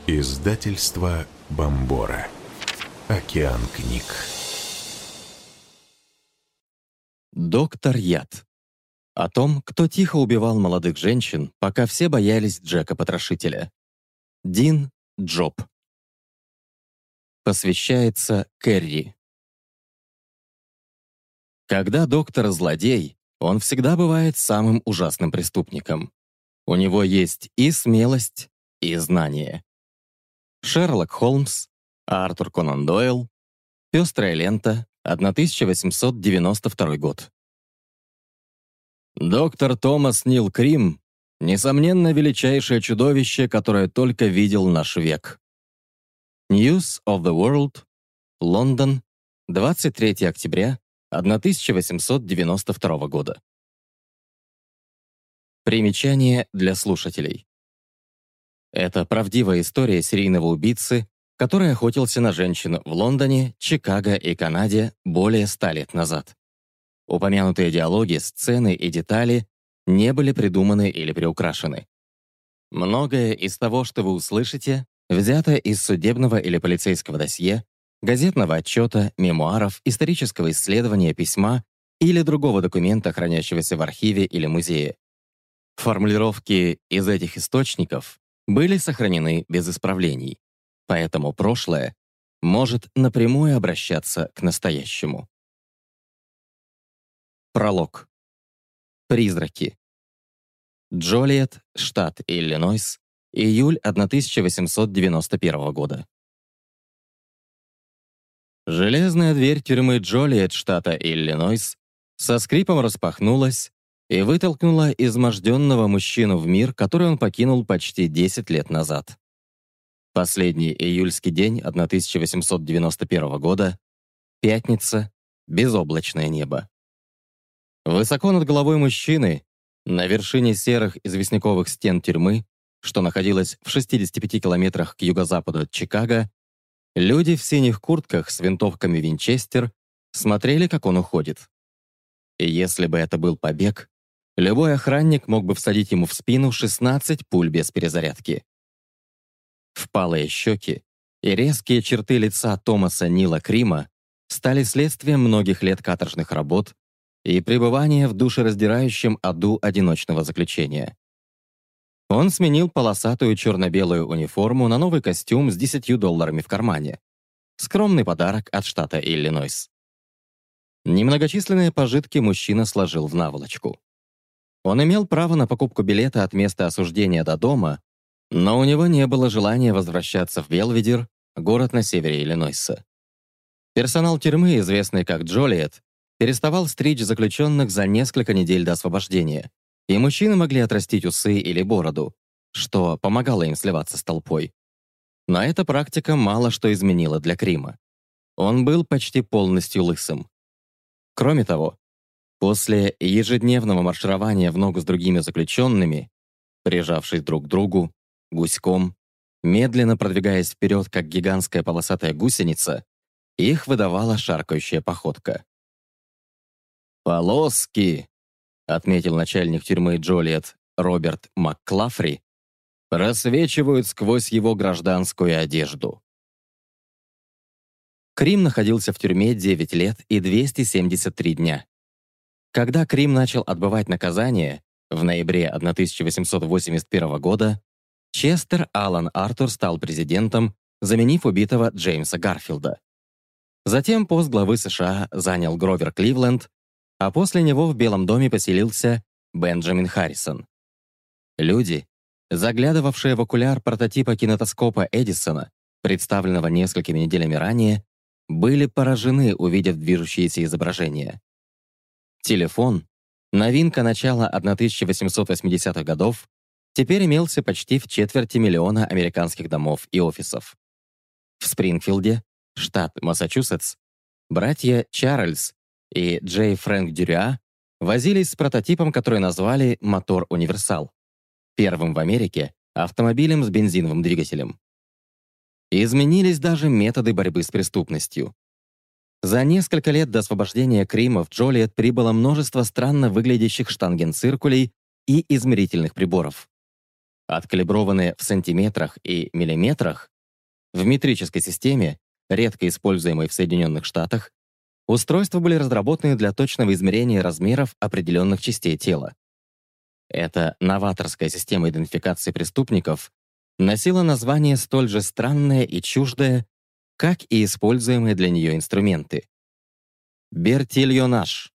Издательство Бомбора. Океан книг. Доктор Яд. О том, кто тихо убивал молодых женщин, пока все боялись Джека-потрошителя. Дин Джоб. Посвящается Кэрри. Когда доктор злодей, он всегда бывает самым ужасным преступником. У него есть и смелость, и знание. Шерлок Холмс, Артур Конан Дойл, «Пестрая лента», 1892 год. Доктор Томас Нил Крим — несомненно величайшее чудовище, которое только видел наш век. News of the World, Лондон, 23 октября 1892 года. Примечание для слушателей. Это правдивая история серийного убийцы, который охотился на женщин в Лондоне, Чикаго и Канаде более 100 лет назад. Упомянутые диалоги, сцены и детали не были придуманы или приукрашены. Многое из того, что вы услышите, взято из судебного или полицейского досье, газетного отчета, мемуаров, исторического исследования, письма или другого документа, хранящегося в архиве или музее. Формулировки из этих источников были сохранены без исправлений, поэтому прошлое может напрямую обращаться к настоящему. Пролог. Призраки. Джолиет, штат Иллинойс, июль 1891 года. Железная дверь тюрьмы Джолиет, штата Иллинойс, со скрипом распахнулась и вытолкнула изможденного мужчину в мир, который он покинул почти 10 лет назад. Последний июльский день 1891 года, пятница, безоблачное небо. Высоко над головой мужчины, на вершине серых известняковых стен тюрьмы, что находилась в 65 километрах к юго-западу от Чикаго, люди в синих куртках с винтовками Винчестер смотрели, как он уходит. И если бы это был побег, любой охранник мог бы всадить ему в спину 16 пуль без перезарядки. Впалые щеки и резкие черты лица Томаса Нила Крима стали следствием многих лет каторжных работ и пребывания в душераздирающем аду одиночного заключения. Он сменил полосатую черно-белую униформу на новый костюм с $10 в кармане. Скромный подарок от штата Иллинойс. Немногочисленные пожитки мужчина сложил в наволочку. Он имел право на покупку билета от места осуждения до дома, но у него не было желания возвращаться в Белведер, город на севере Иллинойса. Персонал тюрьмы, известный как Джолиет, переставал стричь заключенных за несколько недель до освобождения, и мужчины могли отрастить усы или бороду, что помогало им сливаться с толпой. Но эта практика мало что изменила для Крима. Он был почти полностью лысым. Кроме того, после ежедневного марширования в ногу с другими заключенными, прижавшись друг к другу, гуськом, медленно продвигаясь вперед, как гигантская полосатая гусеница, их выдавала шаркающая походка. «Полоски», — отметил начальник тюрьмы Джолиет Роберт МакКлафри, просвечивают сквозь его гражданскую одежду. Крим находился в тюрьме 9 лет и 273 дня. Когда Крим начал отбывать наказание, в ноябре 1881 года, Честер Аллан Артур стал президентом, заменив убитого Джеймса Гарфилда. Затем пост главы США занял Гровер Кливленд, а после него в Белом доме поселился Бенджамин Харрисон. Люди, заглядывавшие в окуляр прототипа кинетоскопа Эдисона, представленного несколькими неделями ранее, были поражены, увидев движущиеся изображения. Телефон, новинка начала 1880-х годов, теперь имелся почти в 250 000 американских домов и офисов. В Спрингфилде, штат Массачусетс, братья Чарльз и Джей Фрэнк Дюря возились с прототипом, который назвали «Мотор-универсал», первым в Америке автомобилем с бензиновым двигателем. Изменились даже методы борьбы с преступностью. За несколько лет до освобождения Крима в Джолиет прибыло множество странно выглядящих штангенциркулей и измерительных приборов. Откалиброванные в сантиметрах и миллиметрах, в метрической системе, редко используемой в Соединенных Штатах, устройства были разработаны для точного измерения размеров определенных частей тела. Эта новаторская система идентификации преступников носила название столь же странное и чуждое, как и используемые для нее инструменты — бертильонаж.